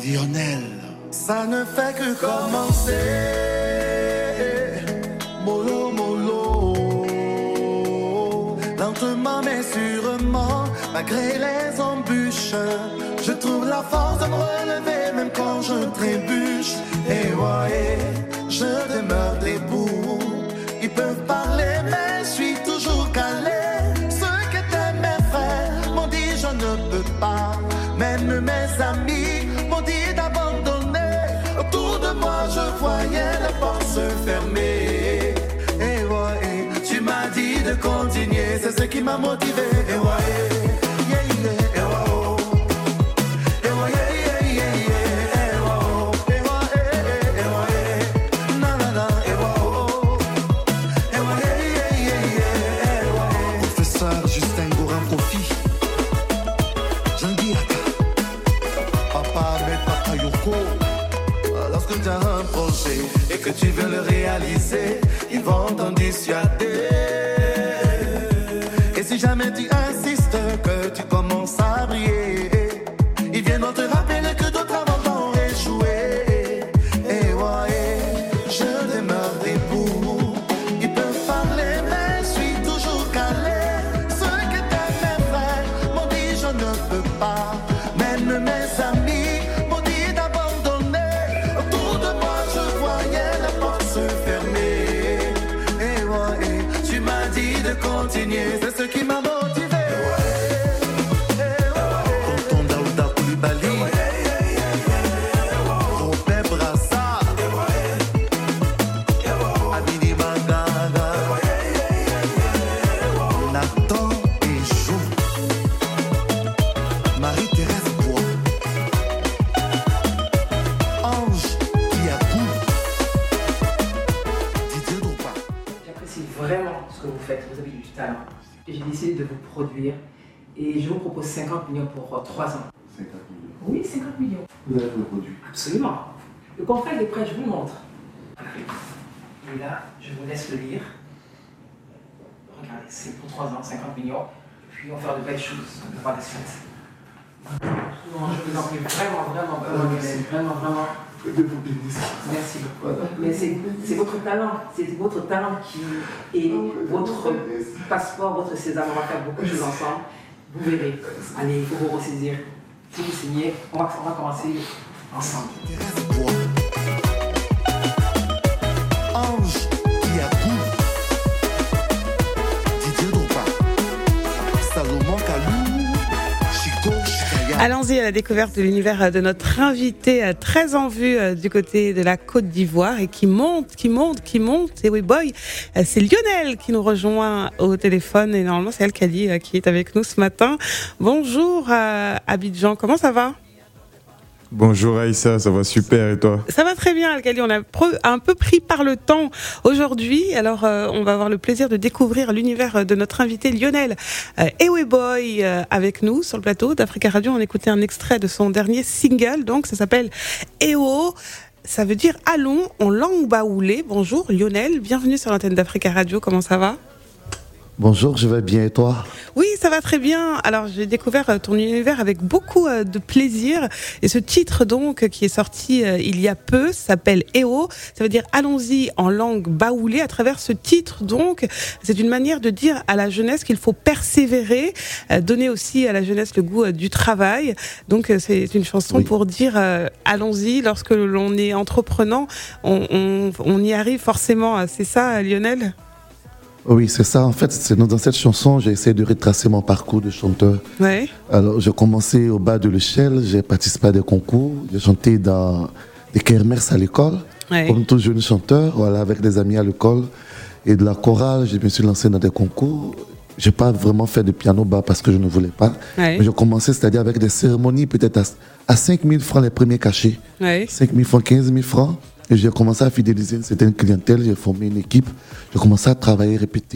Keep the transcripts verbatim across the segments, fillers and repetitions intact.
Lionel. Ça ne fait que commencer. Mollo, mollo. Lentement mais sûrement, malgré les embûches, je trouve la force de me relever même quand je trébuche. Et ouais, je demeure debout. Ils peuvent parler mais je suis toujours calé. Ceux qui étaient mes frères m'ont dit je ne peux pas. Même mes amis m'ont dit d'abandonner. Autour de moi je voyais les portes se fermer. Et ouais, tu m'as dit de continuer, c'est ce qui m'a motivé. Et ouais, yeah, yeah, et ouais, oh. Et ouais, yeah, yeah, yeah, yeah, et ouais, oh. Et ouais, eh, eh, et ouais, na, na, na, et ouais, oh. Et ouais, yeah, yeah, yeah, yeah, et ouais. Professeur Justin Goran Kofi, Jean-Guy Aka, Papa Ahmed Bakayoko. Lorsque tu as un projet et que tu veux le réaliser, ils vont t'en dissuader. Et si jamais tu insistes, que tu commences à briller, ils viendront te rappeler que d'autres avant t'ont échoué. Et ouais, je demeure debout. Ils peuvent parler, mais je suis toujours calé. Ceux qui étaient mes frères m'ont dit je ne peux pas. Même mes amis m'ont dit d'abandonner. Autour de moi je voyais la porte se fermer. Et ouais, tu m'as dit de continuer, c'est ce qui m'a motivé. Tonton Daouda Koulibaly, Robert Brassard, Amini Mangala, Nathan et Jo, Marie-Thérèse Bois, Ange Kiakou, Didier Droupa. J'apprécie vraiment ce que vous faites, vous avez du talent. J'ai décidé de vous produire et je vous propose cinquante millions pour trois ans. cinquante millions. Oui, cinquante millions. Vous avez le produit. Absolument. Le contrat il est prêt, je vous montre. Et là, je vous laisse le lire. Regardez, c'est pour trois ans, cinquante millions. Puis on va faire de belles choses, on va voir la suite. Non, je vous en prie, vraiment, vraiment, vraiment, Lionel, vraiment, vraiment. De vous bénisse. Merci beaucoup. Mais c'est, c'est votre talent, c'est votre talent qui est votre passeport, votre sésame. On va faire beaucoup de choses ensemble. Vous verrez. Allez, il faut vous ressaisir. Si vous signez, on va, on va commencer ensemble. Ange Kiakou, Didier Droupa, Salomon Kalou, Chico Chikaya. Allons-y à la découverte de l'univers de notre invité très en vue du côté de la Côte d'Ivoire et qui monte, qui monte, qui monte. Et oui, boy, c'est Lionel qui nous rejoint au téléphone et normalement c'est Al-Khali qui est avec nous ce matin. Bonjour Abidjan, comment ça va ? Bonjour Aïssa, ça va super et toi ? Ça va très bien Al-Khali, on a un peu pris par le temps aujourd'hui, alors euh, on va avoir le plaisir de découvrir l'univers de notre invité Lionel euh, Ewe Boy euh, avec nous sur le plateau d'Africa Radio. On écoutait un extrait de son dernier single, donc ça s'appelle Ewo, ça veut dire allons en langue baoulée. Bonjour Lionel, bienvenue sur l'antenne d'Africa Radio, comment ça va ? Bonjour, je vais bien et toi ? Oui, ça va très bien. Alors, j'ai découvert ton univers avec beaucoup de plaisir. Et ce titre, donc, qui est sorti il y a peu, s'appelle Ewo. Ça veut dire allons-y en langue baoulée. À travers ce titre, donc, c'est une manière de dire à la jeunesse qu'il faut persévérer, donner aussi à la jeunesse le goût du travail. Donc, c'est une chanson oui. pour dire euh, allons-y. Lorsque l'on est entreprenant, on, on, on y arrive forcément. C'est ça, Lionel ? Oui, c'est ça. En fait, c'est dans cette chanson, j'ai essayé de retracer mon parcours de chanteur. Ouais. Alors, j'ai commencé au bas de l'échelle, j'ai participé à des concours, j'ai chanté dans des kermesses à l'école, ouais. comme tout jeune chanteur, voilà, avec des amis à l'école. Et de la chorale, je me suis lancé dans des concours. Je n'ai pas vraiment fait de piano bas parce que je ne voulais pas. Ouais. Mais j'ai commencé, c'est-à-dire avec des cérémonies, peut-être à, à cinq mille francs les premiers cachets. Ouais. cinq mille francs, quinze mille francs. Et j'ai commencé à fidéliser une certaine clientèle, j'ai formé une équipe, j'ai commencé à travailler, répéter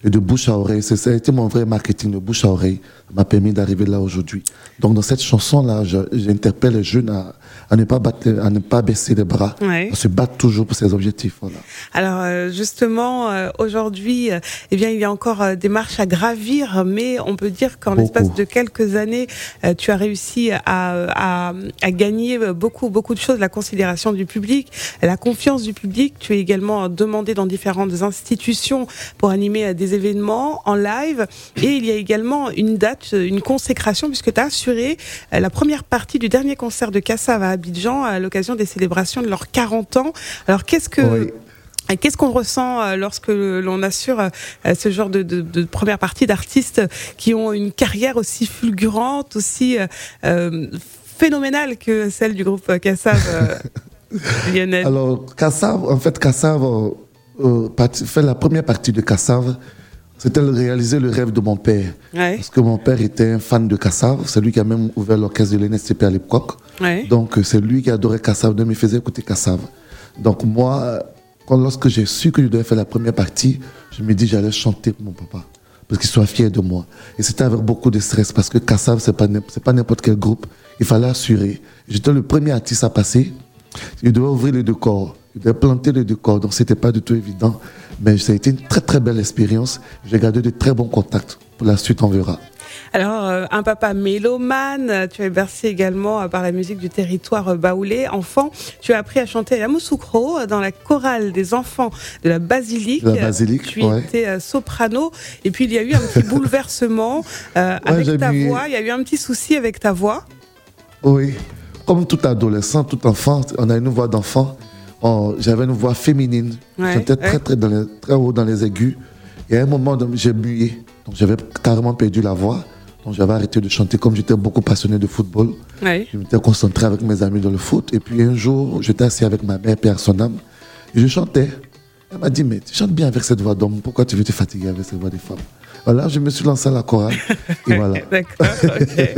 et de bouche à oreille. C'est, ça a été mon vrai marketing de bouche à oreille. Ça m'a permis d'arriver là aujourd'hui. Donc dans cette chanson-là, je, j'interpelle les jeunes à, à, ne pas battre, à ne pas baisser les bras, Ouais. à se battre toujours pour ses objectifs. Voilà. Alors euh, justement, euh, aujourd'hui, euh, eh bien, il y a encore euh, des marches à gravir, mais on peut dire qu'en Beaucoup. l'espace de quelques années, euh, tu as réussi à, à, à gagner beaucoup, beaucoup de choses, la considération du public, la confiance du public. Tu es également demandé dans différentes institutions pour animer euh, des événements en live. Et il y a également une date, une consécration, puisque tu as assuré euh, la première partie du dernier concert de Kassav à Abidjan à l'occasion des célébrations de leurs quarante ans. Alors qu'est-ce que... Oui. Et qu'est-ce qu'on ressent euh, lorsque l'on assure euh, ce genre de, de, de première partie d'artistes qui ont une carrière aussi fulgurante, aussi euh, euh, phénoménale que celle du groupe Kassav, euh, Lionel? Alors, Kassav, en fait, Kassav euh, euh, parti- fait la première partie de Kassav. C'était de réaliser le rêve de mon père. Ouais, Parce que mon père était un fan de Kassav. C'est lui qui a même ouvert l'orchestre de l'N S C P à l'époque. ouais. Donc, euh, c'est lui qui adorait Kassav, donc il me faisait écouter Kassav. Donc, moi, euh, quand, lorsque j'ai su que je devais faire la première partie, je me dis que j'allais chanter pour mon papa, parce qu'il soit fier de moi. Et c'était avec beaucoup de stress, parce que Kassav, c'est pas, n'im- c'est pas n'importe quel groupe. Il fallait assurer. J'étais le premier artiste à passer. Il devait ouvrir les décors, il devait planter les décors, donc c'était pas du tout évident. Mais ça a été une très très belle expérience. J'ai gardé de très bons contacts. Pour la suite, on verra. Alors, euh, un papa mélomane, tu es bercé également euh, par la musique du territoire euh, baoulé. Enfant, tu as appris à chanter à Yamoussoukro euh, dans la chorale des enfants de la Basilique. De la Basilique, Tu ouais. étais euh, soprano. Et puis, il y a eu un petit bouleversement euh, avec j'ai ta mis- voix. Il y a eu un petit souci avec ta voix. Oui, comme tout adolescent, tout enfant, on a une voix d'enfant. On- J'avais une voix féminine. Ouais, J'étais très, ouais. très, dans les- très haut dans les aigus. Et à un moment, donc, j'ai mué. Donc j'avais carrément perdu la voix. Donc j'avais arrêté de chanter. Comme j'étais beaucoup passionné de football, Oui. je m'étais concentré avec mes amis dans le foot. Et puis un jour, j'étais assis avec ma mère, père son âme, et je chantais. Elle m'a dit, mais tu chantes bien avec cette voix d'homme, pourquoi tu veux te fatiguer avec cette voix de femme? Voilà, je me suis lancé à la chorale. Et voilà. D'accord, ok.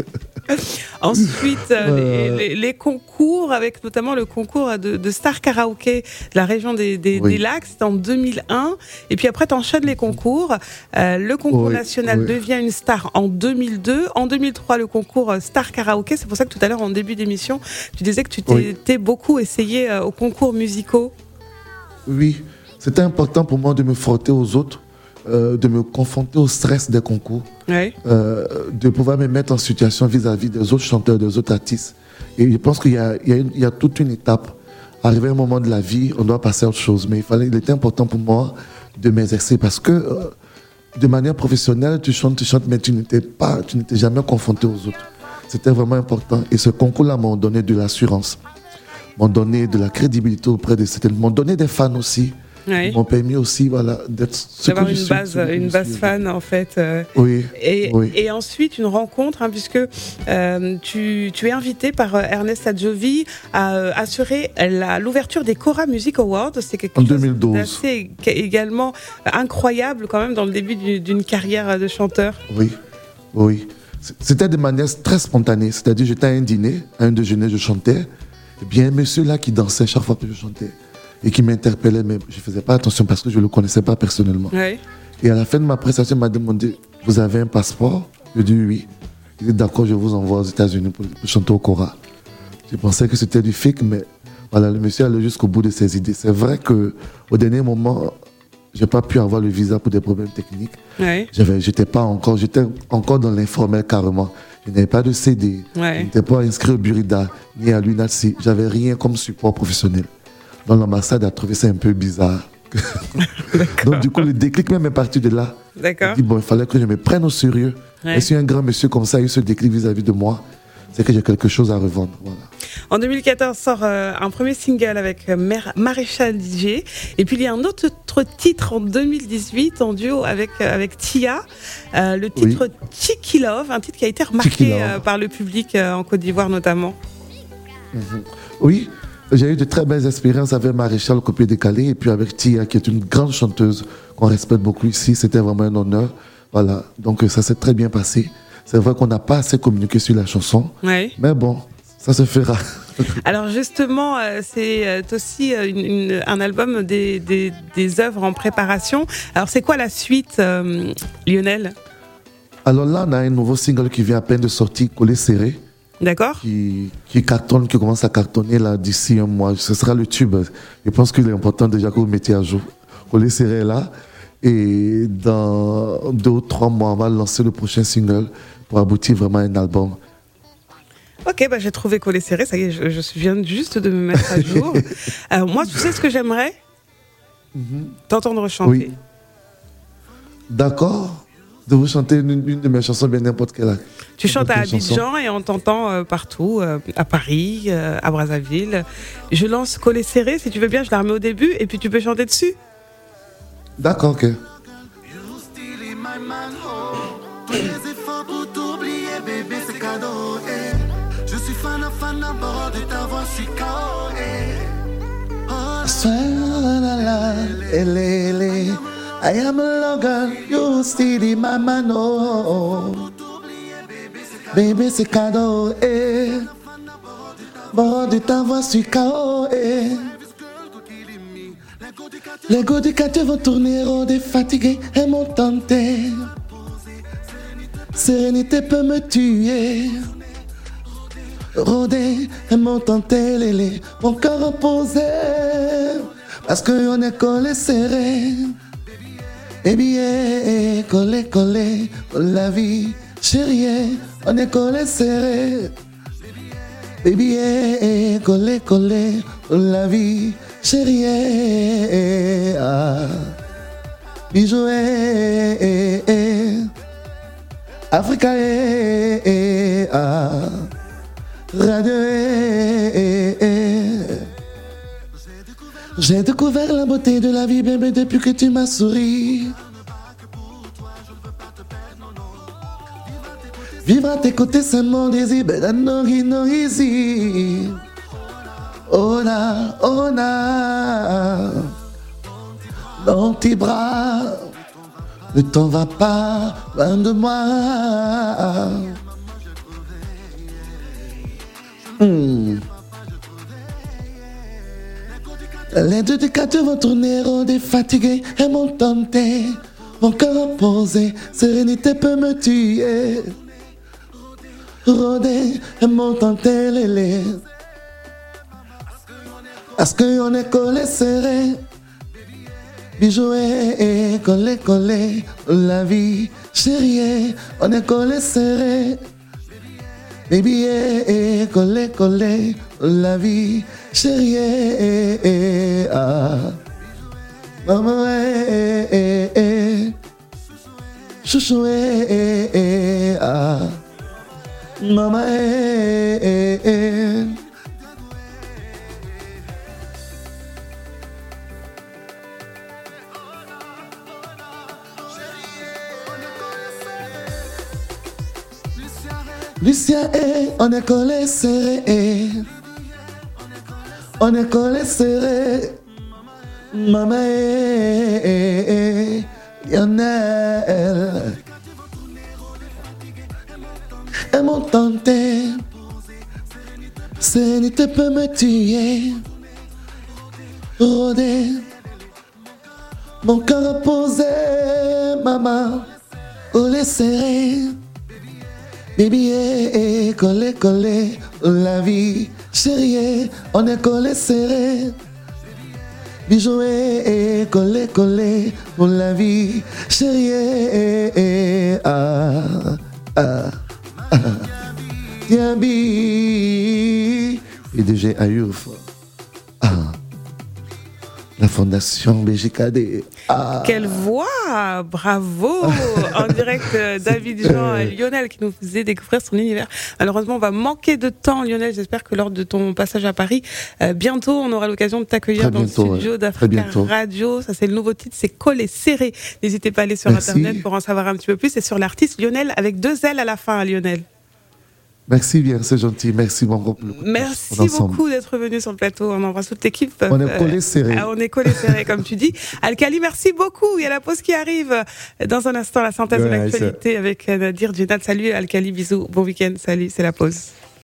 Ensuite, euh, Euh, les, les- les concours, avec notamment le concours de, de Star Karaoké de la région des, des, Oui. des Lacs, c'était en deux mille un. Et puis après, tu enchaînes les concours. Euh, le concours Oui, national oui. devient une star en deux mille deux. En deux mille trois, le concours euh, Star Karaoké. C'est pour ça que tout à l'heure, en début d'émission, tu disais que tu Oui. t'étais beaucoup essayé euh, aux concours musicaux. Oui, c'était important pour moi de me frotter aux autres, euh, de me confronter au stress des concours, Oui. euh, de pouvoir me mettre en situation vis-à-vis des autres chanteurs, des autres artistes. Et je pense qu'il y a, il y a une- il y a toute une étape. Arrivé à un moment de la vie, on doit passer à autre chose. Mais il, fallait, il était important pour moi de m'exercer parce que euh, de manière professionnelle, tu chantes, tu chantes, mais tu n'étais pas, tu n'étais jamais confronté aux autres. C'était vraiment important. Et ce concours-là m'a donné de l'assurance, m'ont donné de la crédibilité auprès de certaines, m'ont donné des fans aussi, Oui. m'ont permis aussi voilà, d'être ce D'avoir que je une suis, base, ce que je une base suis. fan, en fait. euh, Oui, Et, oui. et ensuite, une rencontre, hein, puisque euh, tu, tu es invité par euh, Ernest Adjovi à euh, assurer la- l'ouverture des Cora Music Awards. C'est quelque En chose deux mille douze. d'assez ég- également euh, incroyable quand même dans le début du- d'une carrière de chanteur. Oui, oui. C'était de manière très spontanée. C'est-à-dire, j'étais à un dîner, à un déjeuner, je chantais. Et bien, un monsieur là qui dansait chaque fois que je chantais et qui m'interpellait, mais je ne faisais pas attention parce que je ne le connaissais pas personnellement. Oui. Et à la fin de ma prestation, il m'a demandé, vous avez un passeport? Je dis oui. Il dit, d'accord, je vous envoie aux États-Unis pour, pour chanter au Cora. Je pensais que c'était du fake, mais voilà, le monsieur allait jusqu'au bout de ses idées. C'est vrai qu'au dernier moment, je n'ai pas pu avoir le visa pour des problèmes techniques. Oui. J'avais, j'étais pas encore, j'étais encore dans l'informel carrément. Je n'avais pas de C D, Ouais. je n'étais pas inscrit au Burida, ni à l'U N A C. J'avais rien comme support professionnel. Donc l'ambassade a trouvé ça un peu bizarre. Donc du coup, le déclic même est parti de là. D'accord. Il dit, bon, il fallait que je me prenne au sérieux. Ouais. Et si un grand monsieur comme ça a eu ce déclic vis-à-vis de moi, c'est que j'ai quelque chose à revendre. Voilà. En deux mille quatorze sort euh, un premier single avec euh, Mer- Maréchal D J. Et puis il y a un autre titre en deux mille dix-huit en duo avec, euh, avec Tia. Euh, le titre Tiki Love, un titre qui a été Tiki remarqué Love. euh, par le public euh, en Côte d'Ivoire notamment. Oui, j'ai eu de très belles expériences avec Maréchal Copier Décalé et puis avec Tia, qui est une grande chanteuse qu'on respecte beaucoup ici. C'était vraiment un honneur. Voilà, donc ça s'est très bien passé. C'est vrai qu'on n'a pas assez communiqué sur la chanson, Oui. mais bon, ça se fera. Alors justement, euh, c'est euh, aussi euh, une, une, un album des, des, des œuvres en préparation. Alors c'est quoi la suite, euh, Lionel ? Alors là, on a un nouveau single qui vient à peine de sortir, Collé Serré. D'accord. Qui, qui cartonne, qui commence à cartonner là d'ici un mois. Ce sera le tube. Je pense qu'il est important déjà que vous mettiez à jour. Collé Serré est là. Et dans deux ou trois mois, on va lancer le prochain single pour aboutir vraiment à un album. Ok, bah j'ai trouvé Collé Serré. Ça y est, je, je viens juste de me mettre à jour. Alors moi, tu sais ce que j'aimerais ? Mm-hmm. T'entendre chanter. Oui. D'accord. De vous chanter une, une de mes chansons, bien n'importe quelle. Tu chantes à Abidjan et on t'entend euh, partout, euh, à Paris, euh, à Brazzaville. Je lance Collé Serré, si tu veux bien, je la remets au début et puis tu peux chanter dessus. D'accord, ok. Je suis fan à fan à bord de ta voix, je suis K O. I am a lover, you still in my man, oh. Bébé, c'est cadeau, eh. Bord de ta voix, je suis K O, eh. Les goûts du quartier vont tourner, rôder, fatigués et m'ont tenté. Sérénité peut me tuer. Rôder et m'ont tenté, lélé. Mon cœur reposé. Parce qu'on est collé serré. Baby, eh, collé, collé. Pour la vie, chérie, on est collé serré. Baby, eh, collé, collé. Pour la vie. Chérie, eh, eh, ah. Bijou, eh, eh, eh. Africa, eh, eh, ah. Radio, eh, eh, eh. J'ai découvert la beauté de la vie, bébé, depuis que tu m'as souri. Vivre à tes côtés, c'est mon désir, but I know it no easy. Oh na, oh na, dans tes bras, ne t'en va pas loin de moi. Hmm. Les deux du quartier vont tourner, rôder, fatigués et m'ont tenté. Mon cœur reposé, sérénité peut me tuer. Rôder et m'ont tenté, lélé. Parce qu'on est collé serré. Bijou, eh, eh, collé, collé. La vie, chérie, on est collé serré. Baby, eh, eh, collé, collé. La vie, chérie, eh, eh, ah. Maman, eh, eh, eh. Chouchou, eh, eh, eh, ah. Maman, eh, eh, eh. Lucien, eh, on est collé serré, eh. On est collé serré. Maman, eh, eh, eh. Lionel. Elles m'ont tenté. Sérénité peut me tuer. Rôder. Mon cœur reposé, maman. Collé serré. Baby, eh, eh, collé, collé, la vie, chérie, on est collé serré. Bijou, eh, eh, collé, collé, pour la vie, chérie, eh, eh, ah, ah, ah. Diaby, P D G Ayouf, ah. La Fondation B G K D. Ah. Quelle voix! Bravo! En direct d'Abidjan, Lionel qui nous faisait découvrir son univers. Malheureusement, on va manquer de temps, Lionel. J'espère que lors de ton passage à Paris, euh, bientôt, on aura l'occasion de t'accueillir Très dans bientôt, le studio ouais. d'Africa Radio. Ça, c'est le nouveau titre, c'est Collé Serré. N'hésitez pas à aller sur Merci. Internet pour en savoir un petit peu plus. C'est sur l'artiste Lionel avec deux L à la fin, Lionel. Merci bien, c'est gentil. Merci beaucoup. Merci beaucoup d'être venu sur le plateau. On embrasse toute l'équipe. On est collé serré. Euh, on est collé serré, comme tu dis. Alkali, merci beaucoup. Il y a la pause qui arrive. Dans un instant, la synthèse ouais, de l'actualité avec Nadir Djenad. Salut Alkali, bisous. Bon week-end. Salut, c'est la pause.